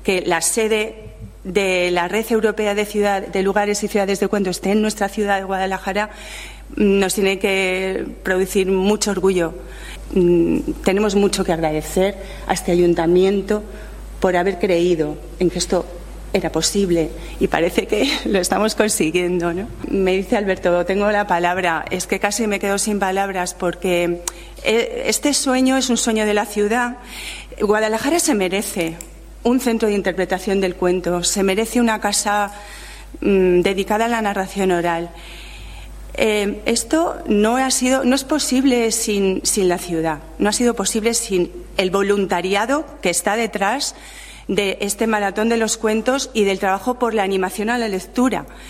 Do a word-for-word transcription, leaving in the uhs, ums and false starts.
que la sede de la Red Europea de, ciudad, de Lugares y Ciudades de Cuento esté en nuestra ciudad de Guadalajara nos tiene que producir mucho orgullo. Tenemos mucho que agradecer a este ayuntamiento por haber creído en que esto era posible y parece que lo estamos consiguiendo, ¿no? Me dice Alberto, tengo la palabra, es que casi me quedo sin palabras porque este sueño es un sueño de la ciudad. Guadalajara se merece un centro de interpretación del cuento, se merece una casa mmm, dedicada a la narración oral. Eh, esto no ha sido, no es posible sin, sin la ciudad, no ha sido posible sin el voluntariado que está detrás de este maratón de los cuentos y del trabajo por la animación a la lectura.